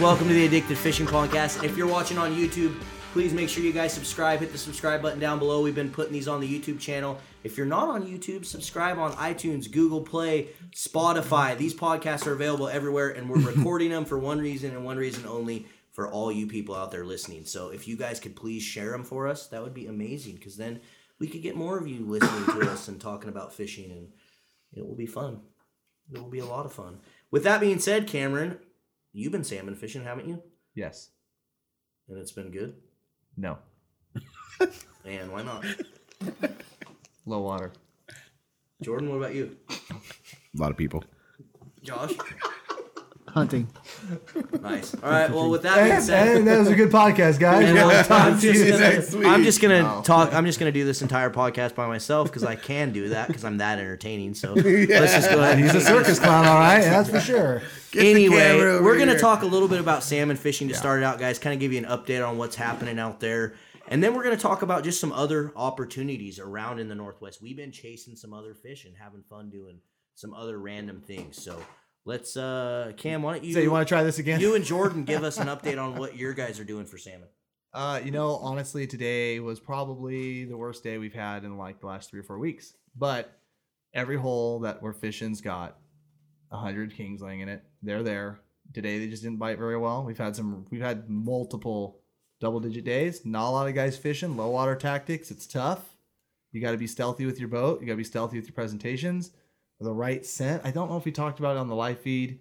Welcome to the Addicted Fishing Podcast. If you're watching on YouTube, please make sure you guys subscribe. Hit the subscribe button down below. We've been putting these on the YouTube channel. If you're not on YouTube, subscribe on iTunes, Google Play, Spotify. These podcasts are available everywhere, and we're recording them for one reason and one reason only, for all you people out there listening. So if you guys could please share them for us, that would be amazing, because then we could get more of you listening to us and talking about fishing, and it will be fun. It will be a lot of fun. With that being said, Cameron, you've been salmon fishing, haven't you? Yes. And it's been good? No. And why not? Low water. Jordan, what about you? A lot of people. Josh? Hunting. Nice. All right, well, with that being said... And that was a good podcast, guys. And I'm just gonna Wow. talk. I'm just gonna do this entire podcast by myself because I can do that because I'm that entertaining. So let's just go ahead. He's a circus clown, all right? That's for sure. Anyway, camera over we're gonna here. talk a little bit about salmon fishing to start it out, guys. Kind of give you an update on what's happening out there, and then we're gonna talk about just some other opportunities around in the Northwest. We've been chasing some other fish and having fun doing some other random things. So let's, Cam, why don't you? So you want to try this again? You and Jordan give us an update on what your guys are doing for salmon. Honestly, today was probably the worst day we've had in like the last 3 or 4 weeks. But every hole that we're fishing's got 100 kings laying in it. They're there. Today they just didn't bite very well. We've had multiple double-digit days. Not a lot of guys fishing. Low water tactics. It's tough. You got to be stealthy with your boat. You got to be stealthy with your presentations. The right scent. I don't know if we talked about it on the live feed.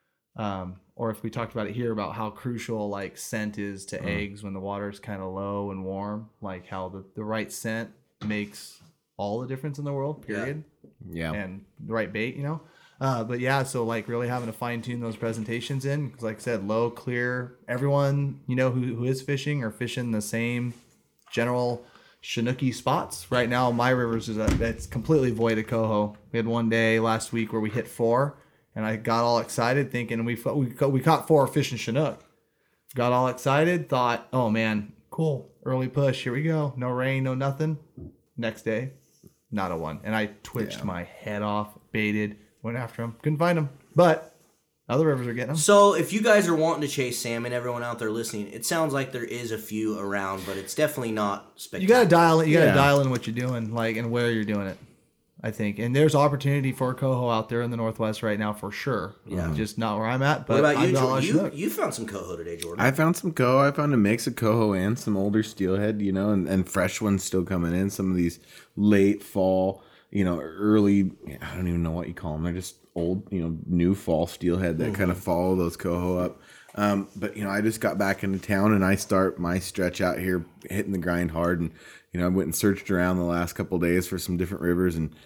Or if we talked about it here about how crucial like scent is to eggs when the water's kind of low and warm, like how the right scent makes all the difference in the world, period. Yeah. And the right bait, but yeah, so like really having to fine tune those presentations in, because like I said, low, clear, everyone, who is fishing or fishing the same general Chinooki spots. Right now, my rivers it's completely void of coho. We had one day last week where we hit 4. And I got all excited thinking we caught 4 fish in Chinook. Got all excited, thought, oh man, cool. Early push, here we go. No rain, no nothing. Next day, not a one. And I twitched my head off, baited, went after him. Couldn't find him. But other rivers are getting them. So if you guys are wanting to chase salmon, everyone out there listening, it sounds like there is a few around, but it's definitely not spectacular. You gotta dial in what you're doing, like, and where you're doing it, I think. And there's opportunity for coho out there in the Northwest right now for sure. Yeah. Just not where I'm at. But What about I've you, got a lot of Jordan? Chinook. You found some coho today, Jordan. I found some coho. I found a mix of coho and some older steelhead, and fresh ones still coming in. Some of these late fall, early, I don't even know what you call them. They're just old, new fall steelhead that kind of follow those coho up. But, I just got back into town and I start my stretch out here hitting the grind hard. And, I went and searched around the last couple of days for some different rivers and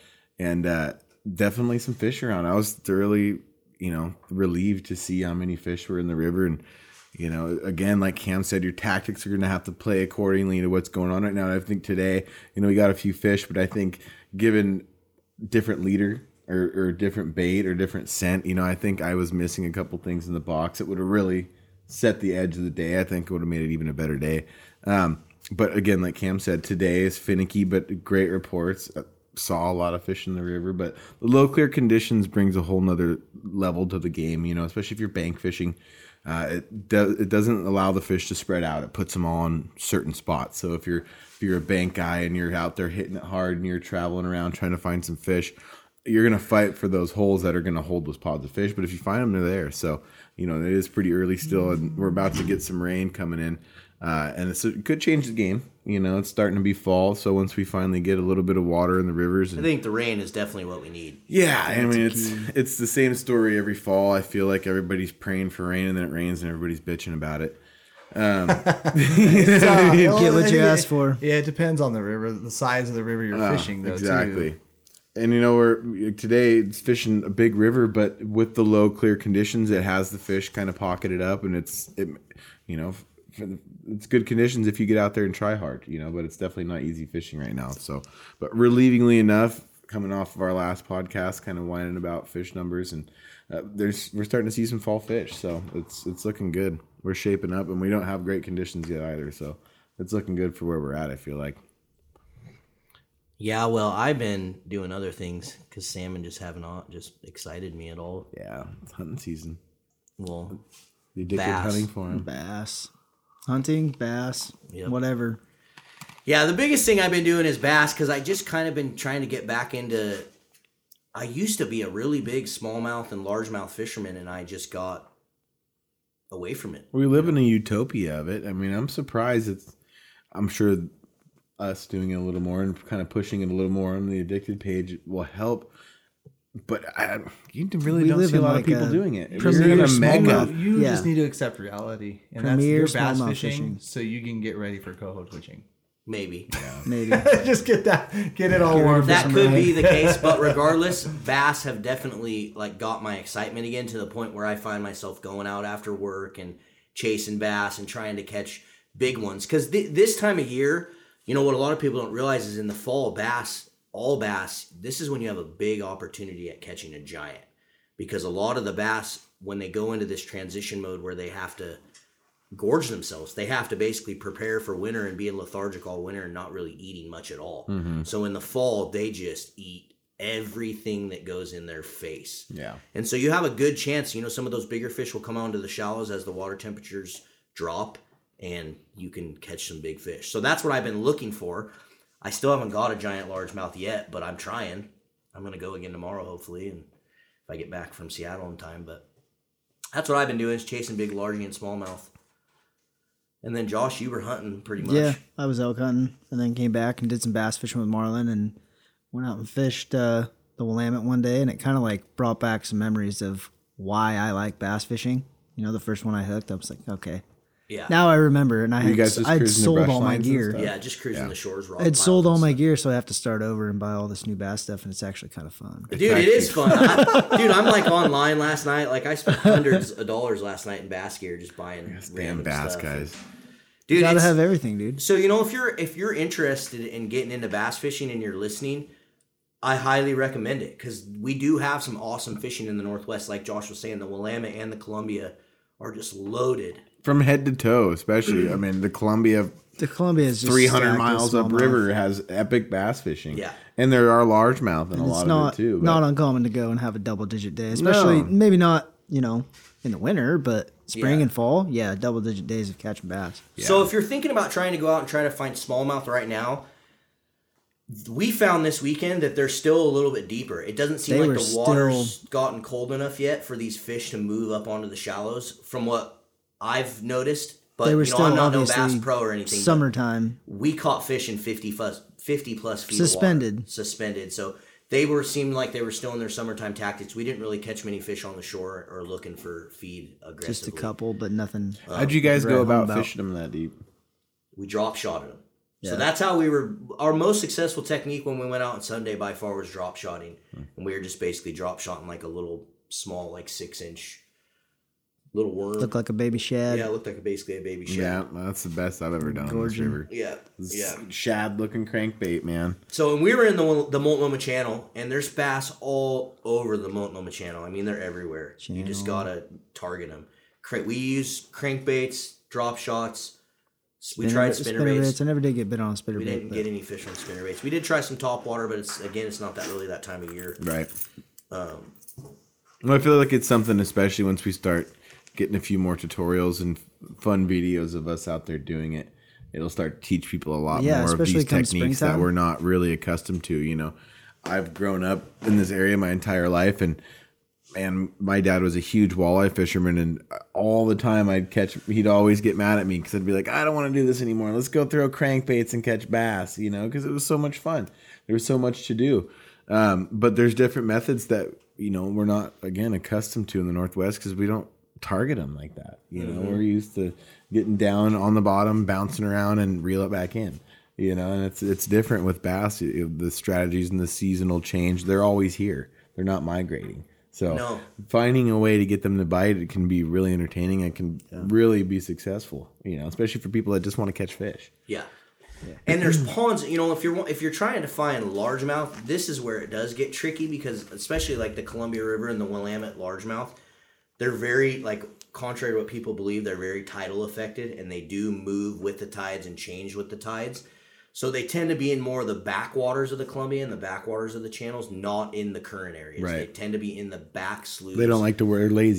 definitely some fish around. I was thoroughly, relieved to see how many fish were in the river. And, again, like Cam said, your tactics are going to have to play accordingly to what's going on right now. And I think today, we got a few fish, but I think given different leader or different bait or different scent, I think I was missing a couple things in the box. It would have really set the edge of the day. I think it would have made it even a better day. But again, like Cam said, today is finicky, but great reports. Saw a lot of fish in the river, but the low clear conditions brings a whole nother level to the game, especially if you're bank fishing. It doesn't allow the fish to spread out. It puts them all on certain spots. So if you're a bank guy and you're out there hitting it hard and you're traveling around trying to find some fish, you're going to fight for those holes that are going to hold those pods of fish. But if you find them, they're there. So, it is pretty early still, and we're about to get some rain coming in. And it could change the game. It's starting to be fall. So once we finally get a little bit of water in the rivers. I think the rain is definitely what we need. Yeah, I mean, it's the same story every fall. I feel like everybody's praying for rain and then it rains and everybody's bitching about it. Get what you asked for. Yeah, it depends on the river, the size of the river you're fishing, though. Exactly. Too. And today it's fishing a big river, but with the low clear conditions, it has the fish kind of pocketed up, and it's good conditions if you get out there and try hard, but it's definitely not easy fishing right now. So, but relievingly enough, coming off of our last podcast, kind of whining about fish numbers, and we're starting to see some fall fish. So it's looking good. We're shaping up, and we don't have great conditions yet either. So it's looking good for where we're at, I feel like. Yeah, well, I've been doing other things because salmon just haven't excited me at all. Yeah, it's hunting season. Well, The addicted Bass. hunting for him. Bass. Hunting, bass, Yep. whatever. Yeah, the biggest thing I've been doing is bass because I just kind of been trying to get back into. I used to be a really big smallmouth and largemouth fisherman, and I just got away from it. We live in a utopia of it. I mean, I'm surprised I'm sure us doing it a little more and kind of pushing it a little more on the addicted page will help. But you really We don't live see a in lot like of people a doing it. premier We're in a smallmouth. mega. You Yeah. just need to accept reality, and Premier that's your bass smallmouth fishing, fishing. so you can get ready for coho twitching. Maybe. Maybe. Just get it all Get warmed That up. could be the case, but regardless, bass have definitely like got my excitement again to the point where I find myself going out after work and chasing bass and trying to catch big ones. Because this time of year, you know what a lot of people don't realize is in the fall, all bass, this is when you have a big opportunity at catching a giant. Because a lot of the bass, when they go into this transition mode where they have to gorge themselves, they have to basically prepare for winter and be lethargic all winter and not really eating much at all. So in the fall, they just eat everything that goes in their face. Yeah. And so you have a good chance, you know, some of those bigger fish will come onto the shallows as the water temperatures drop and you can catch some big fish. So that's what I've been looking for. I still haven't got a giant largemouth yet, but I'm trying. I'm going to go again tomorrow, hopefully, and if I get back from Seattle in time. But that's what I've been doing is chasing big largie and smallmouth. And then Josh, you were hunting pretty much. Yeah, I was elk hunting and then came back and did some bass fishing with Marlon and went out and fished the Willamette one day, and it kind of like brought back some memories of why I like bass fishing. You know, the first one I hooked, I was like, okay. Yeah. Now I remember, and You guys just I'd cruising the sold brush all my lines and gear. stuff? Yeah, just cruising the shores. I'd sold all my gear, so I have to start over and buy all this new bass stuff, and it's actually kind of fun. Dude, it is fun. I'm like online last night. Like I spent hundreds of dollars last night in bass gear just buying Damn random bass stuff. guys. Dude, You gotta it's- have everything, dude. So, you know, if you're interested in getting into bass fishing and you're listening, I highly recommend it because we do have some awesome fishing in the Northwest. Like Josh was saying, the Willamette and the Columbia are just loaded. From head to toe, especially. I mean, the Columbia The Columbia is just 300 stacked with miles smallmouth. upriver has epic bass fishing. Yeah. And there are largemouth in a It's lot not of it too. but- not uncommon to go and have a double-digit day, especially maybe not, you know, in the winter, but spring Yeah. and fall, yeah, double-digit days of catching bass. So if you're thinking about trying to go out and try to find smallmouth right now, we found this weekend that they're still a little bit deeper. It doesn't seem They like were the water's gotten cold enough yet for these fish to move up onto the shallows from what I've noticed. But They were you know, still I'm not no obviously bass pro or anything. but Summertime. we caught fish in 50 plus feet Suspended. of water. Suspended. So seemed like they were still in their summertime tactics. We didn't really catch many fish on the shore or looking for feed aggressively. Just a couple, but nothing. How'd you guys Right go home about about. fishing them that deep? We drop shotted them. So Yeah. that's how our most successful technique when we went out on Sunday by far was drop shotting. And we were just basically drop shotting like a little small, like 6-inch little worm. Look like a baby shad. Yeah, it looked like basically a baby shad. Yeah, that's the best I've ever done on this Gorging. river. Yeah. Yeah. Shad looking crankbait, man. So and we were in the Multnomah Channel, and there's bass all over the Multnomah Channel. I mean, they're everywhere. You just gotta target them. We use crankbaits, drop shots. We tried spinnerbaits. I never did get bit on a We spinnerbait. didn't but get any fish on spinnerbaits. We did try some topwater, but it's not that really that time of year. Right. Well, I feel like it's something, especially once we start getting a few more tutorials and fun videos of us out there doing it. It'll start to teach people a lot Yeah, more of especially these come techniques that springtime. we're not really accustomed to. You know, I've grown up in this area my entire life, and my dad was a huge walleye fisherman, and all the time he'd always get mad at me because I'd be like, I don't want to do this anymore. Let's go throw crankbaits and catch bass, you know, because it was so much fun. There was so much to do. But there's different methods that, you know, we're not, again, accustomed to in the Northwest because we don't target them like that. You know, we're used to getting down on the bottom, bouncing around, and reel it back in. You know, and it's different with bass. The strategies and the seasonal change, they're always here. They're not migrating. So finding a way to get them to bite, it can be really entertaining and can really be successful, you know, especially for people that just want to catch fish. Yeah. And there's ponds, you know, if you're trying to find largemouth, this is where it does get tricky because especially like the Columbia River and the Willamette largemouth, they're very, like, contrary to what people believe, they're very tidal affected and they do move with the tides and change with the tides. So they tend to be in more of the backwaters of the Columbia and the backwaters of the channels, not in the current areas. Right. They tend to be in the back sloughs. They don't like to wear lazy.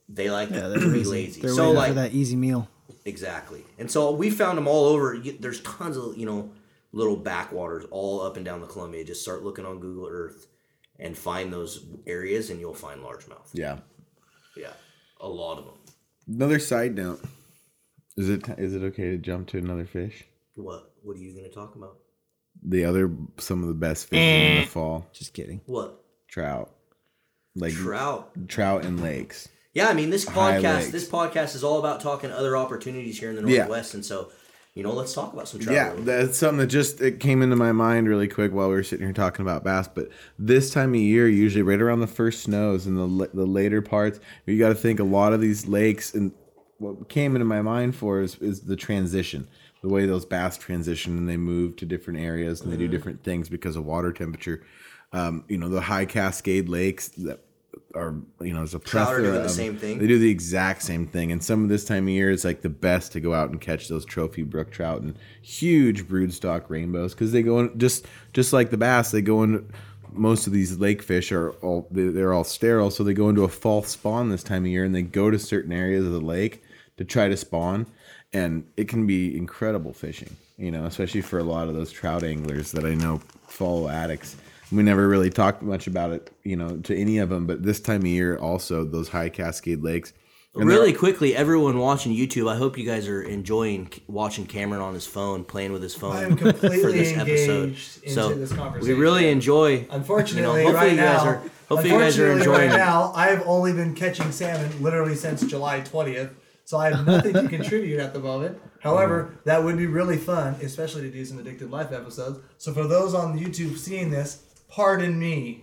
they like Yeah, to they're be easy. lazy. They're So waiting like for that easy meal. exactly, and so we found them all over. There's tons of little backwaters all up and down the Columbia. Just start looking on Google Earth and find those areas, and you'll find largemouth. Yeah. Yeah, a lot of them. Another side note. Is it okay to jump to another fish? What are you going to talk about? Some of the best fishing in the fall. Just kidding. What? Trout. Like Trout. Trout in lakes. Yeah, I mean this High podcast is all about talking other opportunities here in the Northwest, and so let's talk about some trout. Yeah, that's something that it came into my mind really quick while we were sitting here talking about bass. But this time of year, usually right around the first snows and the later parts, you got to think a lot of these lakes. And what came into my mind is the transition, the way those bass transition and they move to different areas and they do different things because of water temperature. The high Cascade lakes that are there's a Trout are plethora doing the of- same thing. They do the exact same thing, and some of this time of year is like the best to go out and catch those trophy brook trout and huge broodstock rainbows because they go in just like the bass. They go in. Most of these lake fish they're all sterile, so they go into a false spawn this time of year, and they go to certain areas of the lake to try to spawn, and it can be incredible fishing. Especially for a lot of those trout anglers that I know follow addicts. We never really talked much about it, to any of them. But this time of year, also those high Cascade lakes. And Really quickly, everyone watching YouTube, I hope you guys are enjoying watching Cameron on his phone, playing with his phone I am completely for this episode. engaged into So this we conversation. really enjoy. Unfortunately, hopefully right you guys now, are. Hopefully you guys are enjoying. right now, I have only been catching salmon literally since July 20th, so I have nothing to contribute at the moment. However, that would be really fun, especially to do some Addicted Life episodes. So for those on YouTube seeing this, pardon me.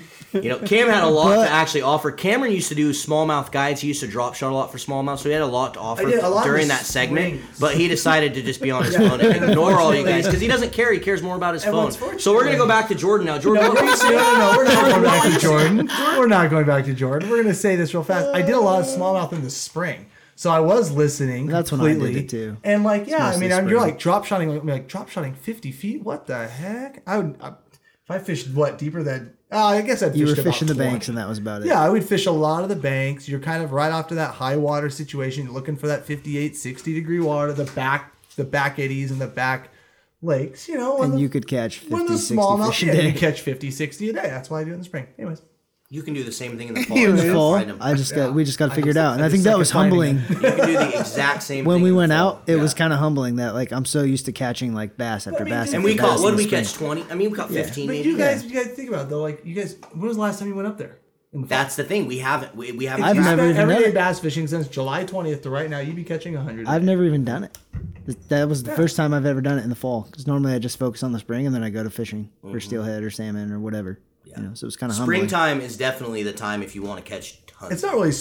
Cam had a lot to actually offer. Cameron used to do smallmouth guides. He used to drop shot a lot for smallmouth, so he had a lot to offer I did a lot during of that segment. springs. But he decided to just be on his phone and ignore all you guys because he doesn't care. He cares more about his phone. So we're gonna go back to Jordan now. Jordan, what were you saying? No, we're not going back to Jordan. We're not going back to Jordan. We're going to say this real fast. I did a lot of smallmouth in the spring. So I was listening That's when I did completely. it too. And like, yeah, I mostly mean, you're spring. like drop shotting 50 feet. What the heck? If I fished deeper than, I guess I'd You were fished about fishing the 20. banks, and that was about it. Yeah, I would fish a lot of the banks. You're kind of right after that high water situation. You're looking for that 58, 60 degree water, the back eddies and the back lakes, And you could catch 50, when the 60 smallmouth, fish a yeah, you day. can catch 50, 60 a day. That's why I do it in the spring. Anyways. You can do the same thing in the fall. In the Just fall, find 'em. we just got to figure it out, and I think just that was second finding humbling. You can do the exact same When thing we in the went fall. out, it was kind of humbling that like I'm so used to catching like bass after mean, bass. dude, And after we bass caught, in what the did we spring. catch, 20? I mean, we caught 15 But maybe. you guys think about it though. Like you guys, when was the last time you went up there? In the fall? That's the thing. We haven't. We haven't. I've You never spent even done everyday it. bass fishing since July 20th to right now. You'd be catching 100. I've never even done it. That was the first time I've ever done it in the fall. Because normally I just focus on the spring and then I go to fishing for steelhead or salmon or whatever. So it's kind of humbling. Springtime is definitely the time if you want to catch tons. It's not really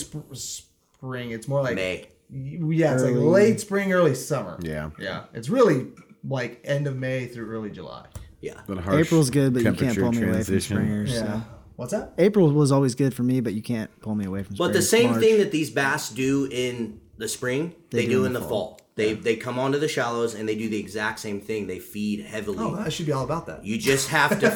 spring. It's more like May. Yeah, it's like Early- late spring, early summer. Yeah. Yeah, it's really like end of May through early July. Yeah. But harsh April's good, but you can't temperature pull me away from transition. springers. Yeah. So. What's that? April was always good for me, but you can't pull me away from But springers. the same March. thing that these bass do in the spring, they do in the fall. They come onto the shallows and they do the exact same thing. They feed heavily. Oh, I should be all about that. You just have to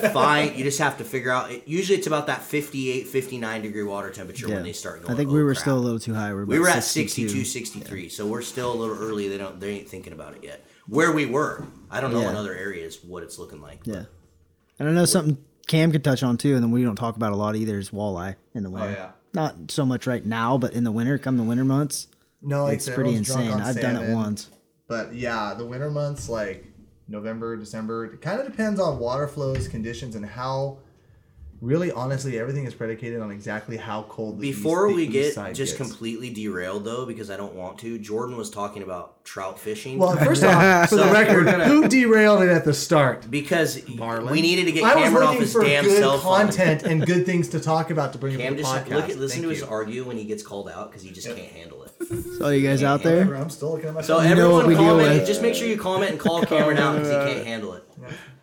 figure out. Usually it's about that 58, 59 degree water temperature when they start going. I think "Oh, we were crap." still a little too high. We were at 62, 63, so we're still a little early. They ain't thinking about it yet. Where we were, I don't know in other areas what it's looking like. Yeah. And I know something Cam could touch on too, and then we don't talk about a lot either is walleye in the winter. yeah. Not so much right now, but in the winter, come the winter months, No, like it's pretty insane. I've done it once. But yeah, the winter months like November, December, it kind of depends on water flows, conditions, and how. Really, honestly, everything is predicated on exactly how cold. Before we east get side just gets. completely derailed, though, because I don't want to, Jordan was talking about trout fishing. Well, first off, for the So record, we're gonna- who derailed it at the start? because Marlin? we needed to get I was Cameron off looking his for damn good cell phone. content and good things to talk about to bring Cam up the just podcast. listen to Thank us you. argue when he gets called out because he just can't handle it. So you guys out there? Whatever, I'm still looking at my So phone. You know what everyone we deal comment. with. Just make sure you comment and call Cameron out because he can't handle it.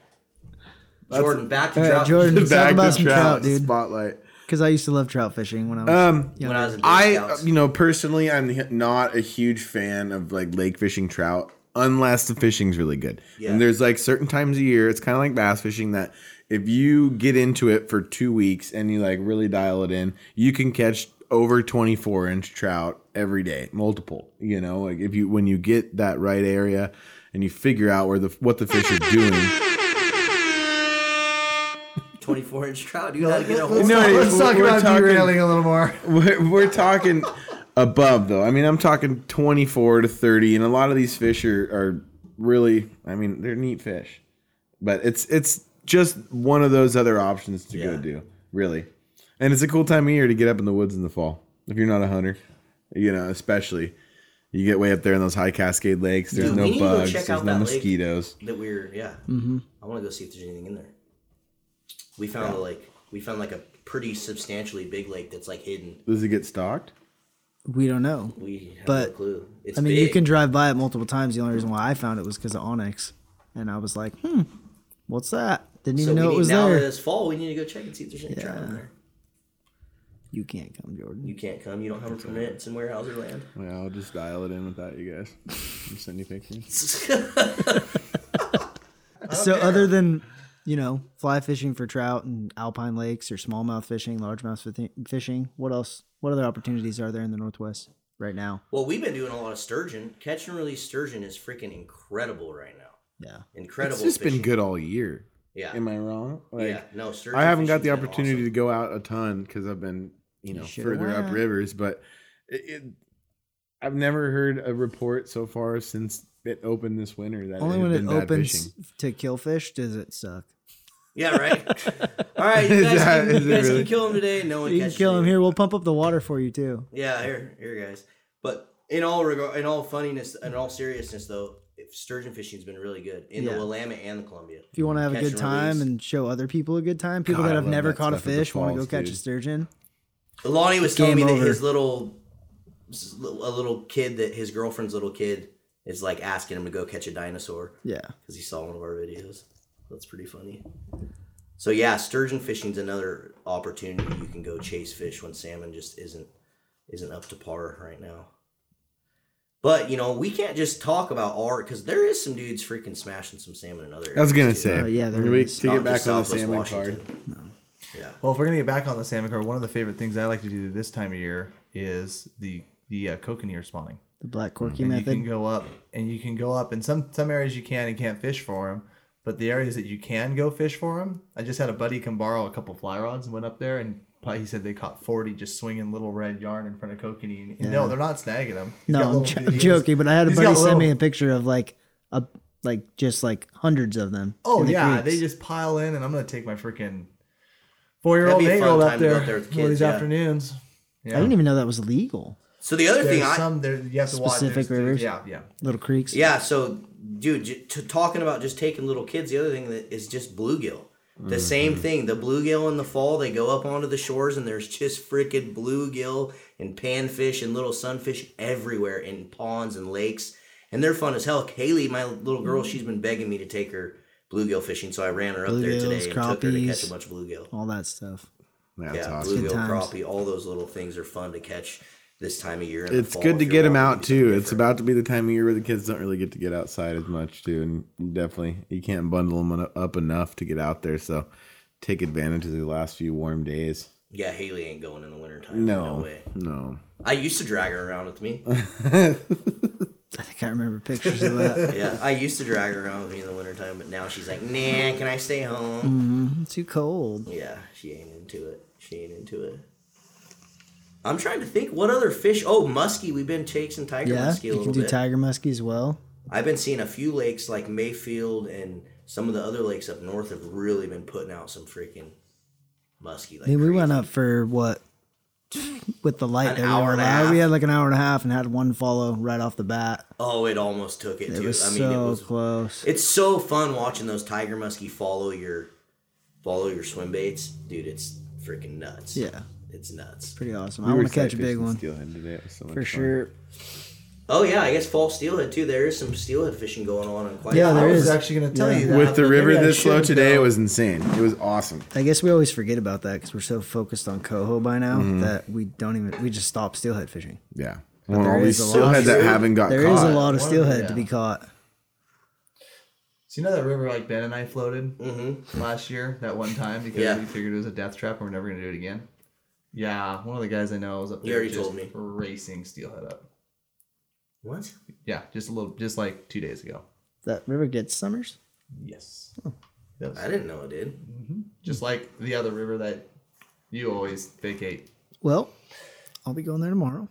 Jordan, back to All right, trout. Jordan, talk Back about to some trout, dude. Spotlight. Because I used to love trout fishing when I was When I was in Boy I, Scouts. personally, I'm not a huge fan of like lake fishing trout unless the fishing's really good. Yeah. And there's like certain times a year, it's kind of like bass fishing that if you get into it for 2 weeks and you like really dial it in, you can catch over 24-inch trout every day, multiple. You know, like when you get that right area and you figure out what the fish are doing. 24-inch trout. You gotta get a whole. Let's talk we're about talking- derailing a little more. We're talking above though. I mean, I'm talking 24 to 30, and a lot of these fish are really. I mean, they're neat fish, but it's just one of those other options to go do. Really, and it's a cool time of year to get up in the woods in the fall. If you're not a hunter, you know, especially you get way up there in those high Cascade lakes. There's Dude, we no need to go bugs. check There's out no that lake. mosquitoes. That we're I want to go see if there's anything in there. We found a lake. We found like a pretty substantially big lake that's like hidden. Does it get stocked? We don't know. We have But, no clue. It's I mean, big. you can drive by it multiple times. The only reason why I found it was because of onyx, and I was like, what's that? Didn't even know it was now there. that it's fall, we need to go check and see if there's any trout in there. You can't come, Jordan. You can't come. You don't have a permit. It's in Weyerhaeuser land. Yeah, I'll just dial it in without you guys. I'll send you pictures. So other than, fly fishing for trout and alpine lakes or smallmouth fishing, largemouth fishing, what else? What other opportunities are there in the Northwest right now? Well, we've been doing a lot of sturgeon. Catch and release sturgeon is freaking incredible right now. Yeah. Incredible. It's just fishing. been good all year. Yeah. Am I wrong? Like, Yeah. No, sturgeon. I haven't got the fishing's been opportunity to awesome. go out a ton because I've been, should've further up went. rivers. But I've never heard a report so far since it opened this winter that Only it when has it been bad opens fishing. to kill fish does it suck. Yeah, right. All right, you Is guys, that- can, is you it guys really? can kill him today. No one You can catches kill it. them here. We'll pump up the water for you too. Yeah, here, guys. But in all funniness, in all seriousness, though, sturgeon fishing's been really good in the Yeah. Willamette and the Columbia. If you want to have a Catch good and time release. and show other people a good time, people God, that I have love never that caught a stuff at the fish want to go falls, catch a dude. sturgeon. Lonnie was telling me Game that over. a little kid, that his girlfriend's little kid is like asking him to go catch a dinosaur Yeah. because he saw one of our videos. That's pretty funny. So yeah, sturgeon fishing's another opportunity. You can go chase fish when salmon just isn't up to par right now. But we can't just talk about art because there is some dudes freaking smashing some salmon in other areas. I was gonna too. say, yeah, there we is. to Not get back just on the Southwest salmon Washington. card. Yeah. Well, if we're gonna get back on the salmon card, one of the favorite things I like to do this time of year is the cochineal spawning. The black corky And you method. can go up, and some areas you can and can't fish for them. But the areas that you can go fish for them, I just had a buddy come borrow a couple fly rods and went up there, and he said they caught 40 just swinging little red yarn in front of kokanee. And no, they're not snagging them. He's got No, little I'm videos. joking, but I had a He's buddy got send me little- a picture of just hundreds of them. Oh in the yeah, creeks. they just pile in, and I'm gonna take my freaking That'd 4-year-old be a fun 8-year-old time up to go there up there with one of kids, these yeah. afternoons. Yeah. I didn't even know that was illegal. So the other thing There's some there you have to watch. Specific There's- rivers? Yeah. Little creeks. Yeah, so dude, talking about just taking little kids, the other thing that is just bluegill. The same thing. The bluegill in the fall, they go up onto the shores and there's just freaking bluegill and panfish and little sunfish everywhere in ponds and lakes. And they're fun as hell. Haley, my little girl, she's been begging me to take her bluegill fishing, so I ran her up there Bluegills, today and took her to crappies. catch a bunch of bluegill. All that stuff. That's Yeah, awesome. bluegill, Good times. crappie, all those little things are fun to catch this time of year. In the It's fall good to if get you're them wanting out to do something too. It's different. about to be the time of year where the kids don't really get to get outside as much too, and you can't bundle them up enough to get out there. So take advantage of the last few warm days. Yeah, Haley ain't going in the wintertime. No, No way. no. I used to drag her around with me. I think I remember pictures of that. Yeah, I used to drag her around with me in the wintertime, but now she's like, nah, can I stay home? Too cold. Yeah, she ain't into it. I'm trying to think what other fish. Oh, muskie. We've been chasing tiger Yeah, muskie a you little can do bit. tiger muskie as well. I've been seeing a few lakes like Mayfield and some of the other lakes up north have really been putting out some freaking muskie. Like I mean, we crazy. went up for what? With the light An that we hour were and a allowed. half. We had like an hour and a half and had one follow right off the bat. Oh, it almost took it It too. was I mean, so it was. close. It's so fun watching those tiger muskie follow your swim baits, dude. It's freaking nuts. Yeah, It's nuts. pretty awesome. We I were want to catch a sight big fishing one steelhead today. It was so much for fun. sure. Oh yeah, I guess fall steelhead too. There is some steelhead fishing going on quite. Yeah, a there I lot. was is. actually gonna tell Yeah. you that. With the but river maybe I this slow shouldn't today, go. it was insane. It was awesome. I guess we always forget about that because we're so focused on coho by now Mm-hmm. that we just stop steelhead fishing. Yeah. Well, there all these is a lot. steelhead that haven't got There caught. is a lot of One of steelhead them, to be yeah. caught. So you know that river like Ben and I floated Mm-hmm. last year that one time because Yeah. we figured it was a death trap and we're never gonna do it again. Yeah, one of the guys I know is up You there already just told me. racing steelhead up. What? Yeah, just like 2 days ago. That river gets summers. Yes. I didn't know it did. Just like the other river that you always vacate. Well, I'll be going there tomorrow.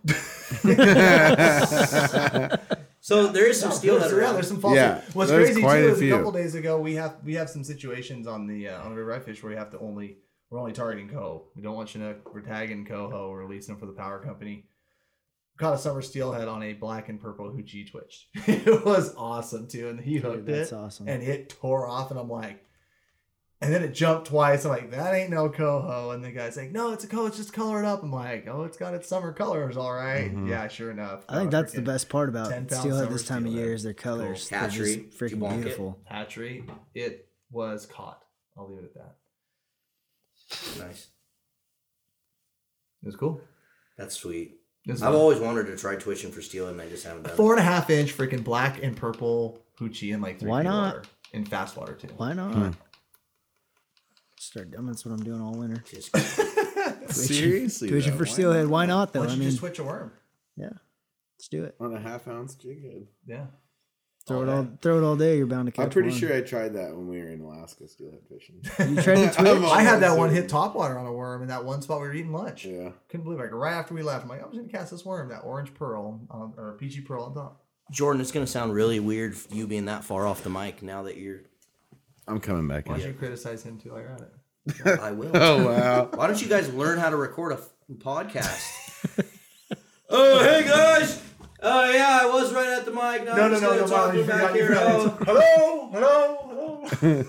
So there is some steelhead Yeah, around. there's some false. Yeah, What's there's crazy quite too a is a few. couple days ago we have some situations on the river I fish where we're only targeting coho. We don't want Chinook. We're tagging coho. We're releasing them for the power company. Caught a summer steelhead on a black and purple hoochie twitched. It was awesome too, and he hooked that's it, awesome. and it tore off, and I'm like, and then it jumped twice. I'm like, that ain't no coho, and the guy's like, no, it's a coho. It's just color it up. I'm like, oh, it's got its summer colors, all right. Yeah, sure enough. I think that's the best part about 10-pound steelhead this summer time of year steelhead. is their colors. Cool. They're Hatchery. just Did you freaking bonk it? beautiful. Hatchery. It was caught. I'll leave it at that. Nice. It was cool. That's sweet. It was I've fun. always wanted to try twitching for steelhead, and I just haven't done it. 4.5 inch freaking black and purple hoochie in like 3 Why feet of not? water. In fast water too. Why not? Start doing that's what I'm doing all winter. Just- Seriously, Twitching though, for why steelhead. Why not though? Why don't I you mean, just twitch a worm? yeah, let's do it. on a half-ounce jig head. Yeah. Throw it all day. You're bound to catch. I'm pretty one. sure I tried that when we were in Alaska steelhead fishing. You tried to twitch. I had that one certain. hit topwater on a worm in that one spot we were eating lunch. Yeah. Couldn't believe it. Like right after we left, I'm like, I'm just gonna cast this worm, that orange pearl or peachy pearl on top. Jordan, it's gonna sound really weird for you being that far off the mic now that you're. I'm coming back Why in. don't you criticize him too while you're at it? I will. Oh wow. Why don't you guys learn how to record a podcast? Oh, hey guys. Oh yeah, I was right at the mic. Now I'm just gonna talk you back forgot, you here. forgot. Oh. Hello.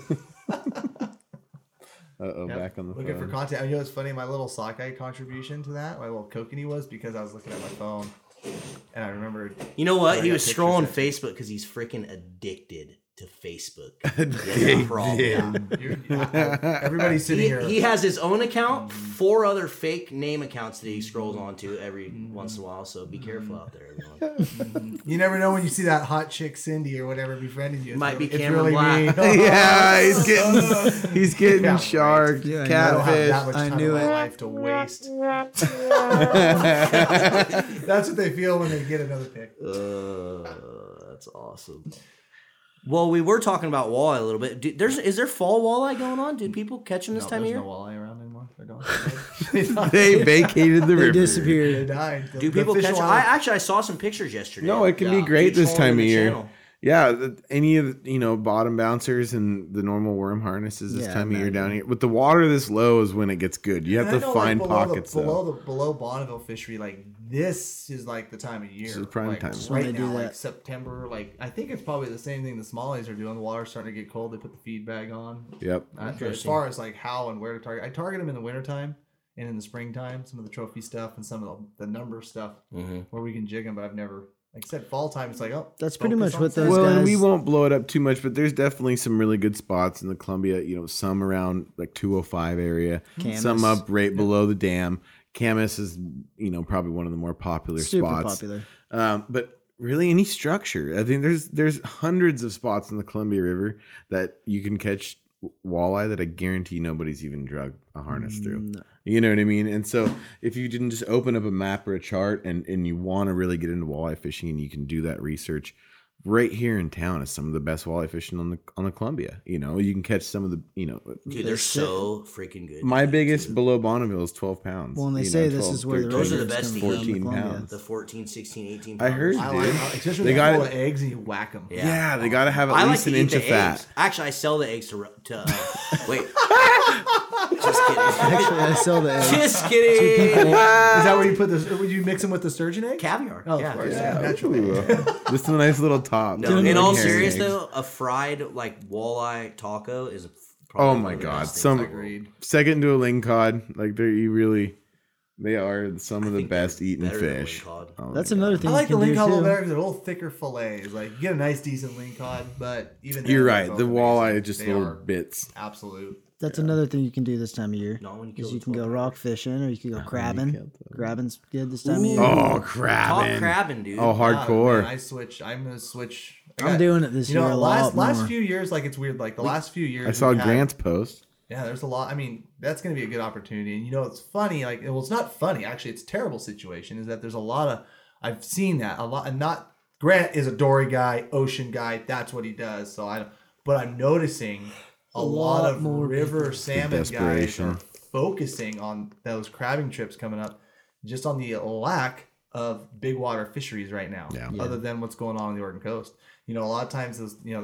Uh-oh, Yep. back on the Looking for phone. content. You know what's funny? My little sockeye contribution to that, my little kokanee was because I was looking at my phone and I remembered. You know what? I He got was pictures scrolling of Facebook because he's freaking addicted to Facebook. He has a problem. Everybody's sitting here. He has his own account, 4 other fake name accounts that he scrolls onto every once in a while. So be careful out there, everyone. You never know when you see that hot chick Cindy or whatever befriending you. Might be It's Cameron really Black. me. Yeah, he's getting Yeah, shark, Yeah, I I don't have catfish. that much I time knew in my it. life to waste. That's what they feel when they get another pick. That's awesome. Well, we were talking about walleye a little bit. Is there fall walleye going on? Did people catch them this time of There's year? no walleye around anymore. They're gone. They vacated the They river. They disappeared. died. Do people catch them? I saw some pictures yesterday. No, it can be Yeah. great Each this one time in of the year. channel. Yeah, any of the, bottom bouncers and the normal worm harnesses this Yeah, time of year imagine. down here. With the water this low is when it gets good. You have And I to know, find like, below pockets the, though. below Bonneville fishery, like this is like the time of year. This is prime like, time. when Right they do now, like that. September. Like I think it's probably the same thing the smallies are doing. The water's starting to get cold. They put the feed bag on. Yep. As far as like how and where to target, I target them in the wintertime and in the springtime. Some of the trophy stuff and some of the number stuff where we can jig them. But I've never, like I said, fall time. It's like That's pretty focus much on what salmon. those Well, and guys- we won't blow it up too much, but there's definitely some really good spots in the Columbia. Some around like 205 area, some Camas. up right below the dam. Camas is probably one of the more popular Super spots. popular. But really, any structure. I think there's hundreds of spots in the Columbia River that you can catch walleye that I guarantee nobody's even drug a harness through. No. You know what I mean? And so if you didn't just open up a map or a chart and you want to really get into walleye fishing and you can do that research, right here in town is some of the best walleye fishing on the Columbia. You can catch some of the Dude, they're so freaking good. my biggest below Bonneville is 12 pounds. Well, and they say this 12, is where the 13, Those are the regulars best come from, 14 the Columbia. pounds. The 14, 16, 18 I heard, pounders. I like, dude. especially They when got they're full it- of eggs and you whack them. Yeah, they got to have at I like least to an eat inch the of fat. eggs. Actually, I sell the eggs to wait. Just kidding. Actually, I sell the eggs. Just kidding. Is that where you put this? Would you mix them with the sturgeon egg? Caviar. Oh, yeah. of course. Yeah. Naturally. Ooh, just a nice little top. No, in all Carrying seriousness eggs. though, a fried like walleye taco is Oh probably my one of the god! best things Some ever. Agreed. second to a lingcod. Like they are some of the think they're best eaten better than fish. lingcod. Oh That's my another God. thing I like the you can lingcod a do little too. better because they're a little thicker fillets. Like you get a nice decent lingcod, but even then, You're they're right. both The amazing. walleye is just They little are bits. absolute. That's another thing you can do this time of year. No, when you kill Is the you can go 12 rock fishing or you can go crabbing. killed them. Crabbing's good this time of year. Oh, Top crabbing! crabbing, dude. Oh, hardcore. Man, I switch. I'm gonna switch. I'm doing it this You know, year a last lot more. few years, like it's weird. Like the last few years, I saw we've had- Grant's post. Yeah, there's a lot. I mean, that's going to be a good opportunity. And, it's funny. Like, well, it's not funny. Actually, it's a terrible situation is that there's a lot of, I've seen that a lot. And Grant is a dory guy, ocean guy. That's what he does. But I'm noticing a lot of more river salmon guys desperation. are focusing on those crabbing trips coming up just on the lack of big water fisheries right now, other than what's going on the Oregon coast. A lot of times,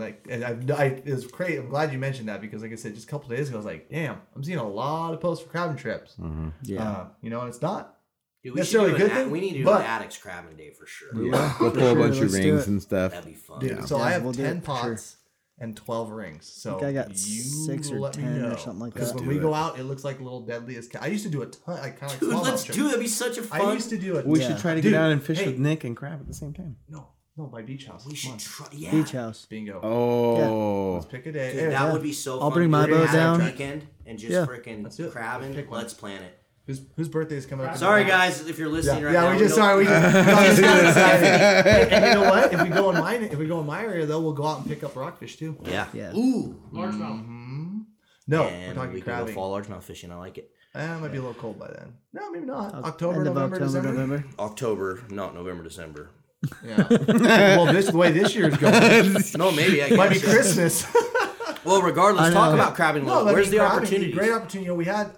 it was great. I'm glad you mentioned that because, like I said, just a couple days ago, I was like, damn, I'm seeing a lot of posts for crabbing trips. Mm-hmm. Yeah. And it's not Dude, necessarily a good thing. We need to do but- an addicts crabbing day for sure. Yeah, we'll For pull a sure, bunch of let's do rings it. and stuff. That'd be fun. Dude, Yeah. so I have we'll do 10 it for sure. pots and 12 rings. So I think I got you 6 or let me 10 or know. something like Because that. when we go out, it looks like little deadliest. I used to do a ton, like kind of Dude, like let's smallmouth do it. trips. That'd be such a fun. I used to do it. We Yeah. should try to Dude, go down and fish hey. with Nick and crab at the same time. No, my beach house. We Come on. should try. Yeah. Beach house. Bingo. Oh, Let's pick a day. Dude, Hey, that would be so fun. I'll bring my We're gonna boat have a down. weekend and just Yeah. freaking Let's do it. crabbing. Pick one. Let's plan it. whose birthday is coming up? Sorry, guys, if you're listening right Yeah, now. we just don't- sorry. We just got excited. And you know what? If we go in my area, though, we'll go out and pick up rockfish too. Yeah. Yeah. Ooh. Mm-hmm. No, And we're talking we can go crabbing. fall largemouth fishing. I like it. It might be a little cold by then. No, maybe not. October, End of November, October, December. November. October, not November, December. Yeah. Well, the way this year's going, No, maybe. I might be guess. Christmas. Well, regardless, I talk know. about crabbing. No, but Where's the crabbing, opportunity? Great opportunity.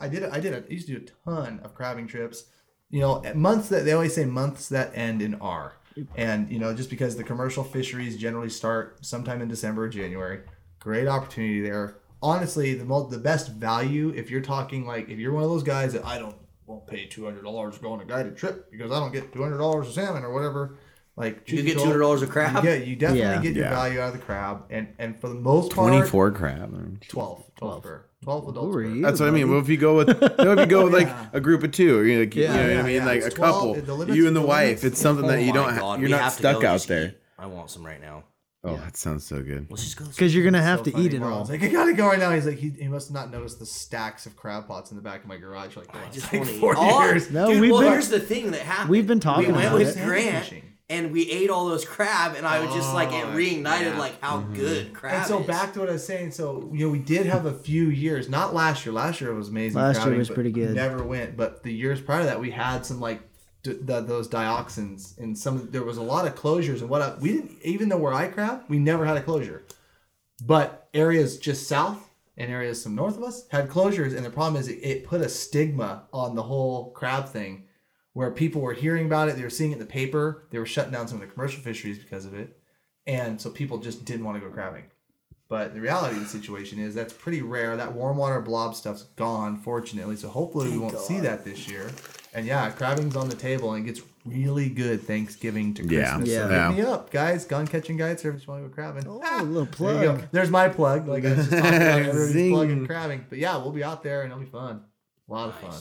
I used to do a ton of crabbing trips. Months that they always say months that end in R. And just because the commercial fisheries generally start sometime in December or January. Great opportunity there. Honestly, the best value if you're talking like if you're one of those guys that won't pay $200 to go on a guided trip because I don't get $200 of salmon or whatever. Like You get $200 a crab. Yeah, you definitely Yeah. get your Yeah. value out of the crab, and for the most part, 24 crab. I mean, 12 adults. Who are per. you? That's what I mean. buddy? Well, if you go with like a group of two, or you know what I mean, yeah, like it's a 12 couple, the limits- you and the the wife. limits- It's something that you Oh don't. my God, You're we not have to stuck go out just there. eat. I want some right now. Oh, that sounds so good. Let's just go. Because you're gonna have So to funny, eat it Ron's all. Like, I gotta go right now. He's like, he must not notice the stacks of crab pots in the back of my garage. Like, I just like want to eat 4 all. years. No, Dude, we've well, been- here's the thing that happened. We've been talking We went about with it. Grant, Fishing. and we ate all those crab, and I was just like, it reignited like how good crab And so is. back to what I was saying. So we did have a few years. Not last year. Last year was amazing. Last year crabbing, was but pretty good. Never went. But the years prior to that, we had some like those dioxins, and there was a lot of closures. And we didn't even though where I crab, we never had a closure. But areas just south and areas some north of us had closures, and the problem is it put a stigma on the whole crab thing, where people were hearing about it, they were seeing it in the paper, they were shutting down some of the commercial fisheries because of it, and so people just didn't want to go crabbing. But the reality of the situation is that's pretty rare. That warm water blob stuff's gone, fortunately. So hopefully we won't see that this year. And yeah, crabbing's on the table and it gets really good Thanksgiving to Yeah. Christmas. Yeah. So Yeah. hit me up, guys. Gun catching guide service. You want to go crabbing? Oh, a little There you go. plug. There's my plug. Like I was just talking about everybody's Zing. plugging crabbing. But yeah, we'll be out there and it'll be fun. A lot of fun.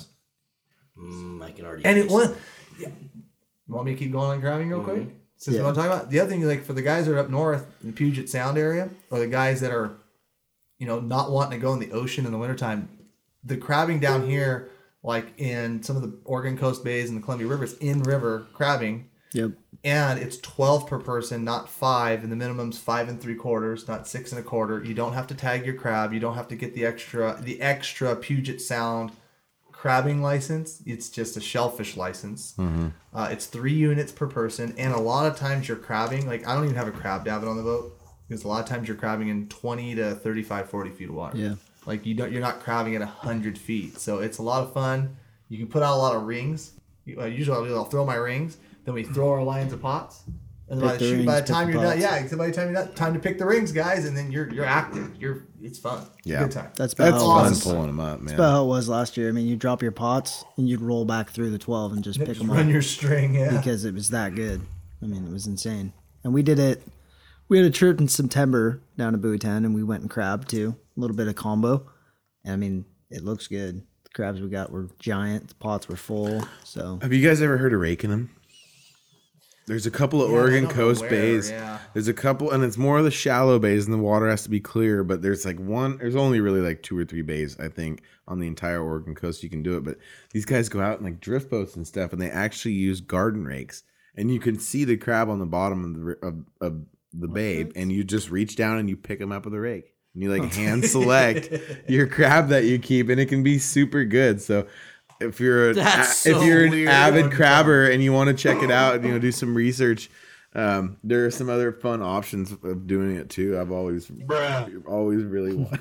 I can already. And it taste was. Yeah. You want me to keep going on crabbing real quick? Since we want to talk about the other thing, like for the guys that are up north in the Puget Sound area, or the guys that are, not wanting to go in the ocean in the wintertime, the crabbing down here, like in some of the Oregon coast bays and the Columbia River, is in river crabbing. Yep. And it's 12 per person, not 5, and the minimum's 5 3/4, not 6 1/4. You don't have to tag your crab. You don't have to get the extra Puget Sound crabbing license. It's just a shellfish license. It's 3 units per person, and a lot of times you're crabbing. Like I don't even have a crab davit on the boat because a lot of times you're crabbing in 20 to 35, 40 feet of water. Yeah. Like you're not crabbing at 100 feet, so it's a lot of fun. You can put out a lot of rings. Usually I'll throw my rings. Then we throw our lines of pots. And by Pick the the rings, time pick the you're done, pots. by the time you're done, time to pick the rings, guys, and then you're active. It's fun. It's a Yeah. good time. That's about That's how it fun was. pulling them up, man. That's about how it was last year. I mean, you drop your pots and you'd roll back through the 12 and just pick Just them run up your string, yeah. because it was that good. I mean, it was insane. And we did it. We had a trip in September down to Buoytown and we went and crabbed too. A little bit of combo. And I mean, it looks good. The crabs we got were giant. The pots were full. So Have you guys ever heard of raking them? There's a couple of Yeah, I Oregon don't know coast where, bays. yeah. There's a couple, and it's more of the shallow bays, and the water has to be clear. But there's like one. There's only really like 2 or 3 bays, I think, on the entire Oregon coast you can do it. But these guys go out in like drift boats and stuff, and they actually use garden rakes, and you can see the crab on the bottom of the bay, and you just reach down and you pick them up with a rake. and you like hand select your crab that you keep, and it can be super good. So if you're That's if so you're an weird. avid crabber and you want to check it out, and do some research, there are some other fun options of doing it too. I've always really wanted.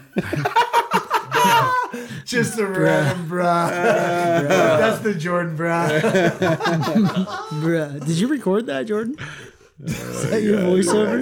Just a random bruh. That's the Jordan bruh. Bruh. Did you record that, Jordan? Is that your voiceover?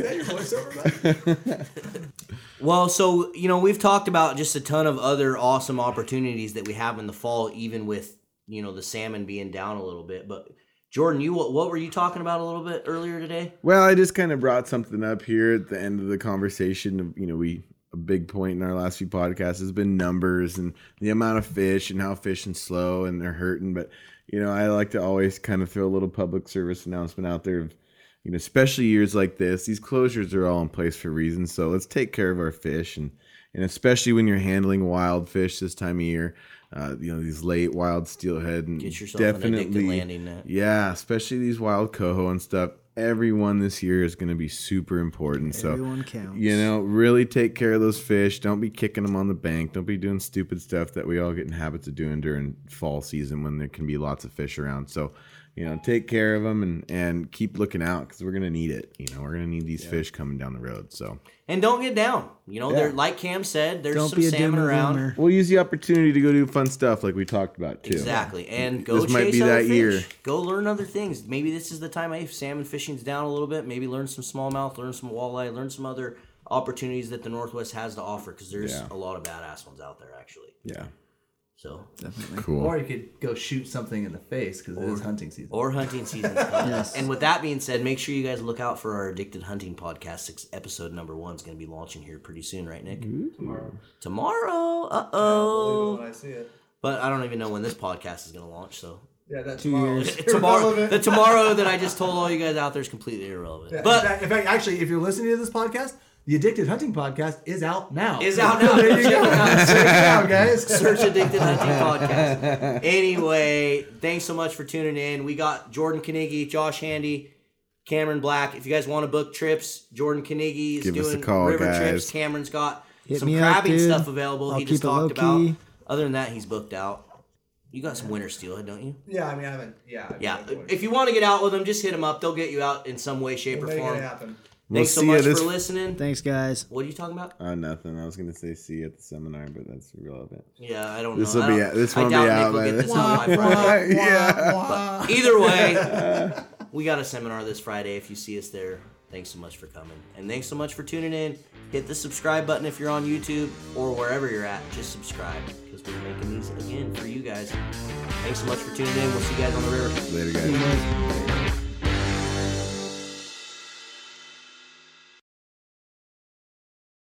Well, so, we've talked about just a ton of other awesome opportunities that we have in the fall, even with, the salmon being down a little bit. But, Jordan, what were you talking about a little bit earlier today? Well, I just kind of brought something up here at the end of the conversation. A big point in our last few podcasts has been numbers and the amount of fish and how fishing's slow and they're hurting. But, I like to always kind of throw a little public service announcement out there of, especially years like this, these closures are all in place for reasons. So let's take care of our fish. And especially when you're handling wild fish this time of year, these late wild steelhead, and get yourself an addicted landing net. Yeah, especially these wild coho and stuff. Everyone this year is going to be super important. Everyone counts. Really take care of those fish. Don't be kicking them on the bank. Don't be doing stupid stuff that we all get in habits of doing during fall season when there can be lots of fish around. So, take care of them and keep looking out because we're going to need it. We're going to need these fish coming down the road. So, and don't get down. There, like Cam said, there's Don't some be a salmon doomer around. boomer. we'll use the opportunity to go do fun stuff like we talked about too. Exactly, and go This might chase be other that fish. year. Go learn other things. Maybe this is the time if salmon fishing's down a little bit. Maybe learn some smallmouth, learn some walleye, learn some other opportunities that the Northwest has to offer because there's a lot of badass ones out there actually. Yeah. So Definitely. Cool. Or you could go shoot something in the face because it is hunting season. or hunting season's coming. Yes. And with that being said, make sure you guys look out for our Addicted Hunting podcast. Episode number 1 is going to be launching here pretty soon, right, Nick? Tomorrow. Uh-oh. When I see it. But I don't even know when this podcast is going to launch, so Yeah, that's 2 tomorrow. years. the tomorrow that I just told all you guys out there is completely irrelevant. Yeah, But in fact, actually, if you're listening to this podcast, the Addicted Hunting podcast is out now. is out now. There you go. Check it out, guys. Search Addicted Hunting Podcast. Anyway, thanks so much for tuning in. We got Jordan Carnegie, Josh Handy, Cameron Black. If you guys want to book trips, Jordan Carnegie is Give us a doing call, river guys. trips. Cameron's got Hit some me up, crabbing dude. stuff available. I'll He just keep it talked about. low-key. Other than that, he's booked out. You got some winter steelhead, don't you? Yeah, I mean, I haven't. Yeah. If you want to get out with them, just hit them up. They'll get you out in some way, shape, or Make it form. happen. Thanks so see ya much this- for listening. Thanks, guys. What are you talking about? Nothing. I was gonna say see you at the seminar, but that's irrelevant. Yeah, I don't This know. will I be don't- out. This I won't be doubt out Nick will by get then. this out by Friday. Yeah. Either way, we got a seminar this Friday. If you see us there, thanks so much for coming. And thanks so much for tuning in. Hit the subscribe button if you're on YouTube or wherever you're at. Just subscribe because we're making these again for you guys. Thanks so much for tuning in. We'll see you guys on the river. Later, guys. See you guys.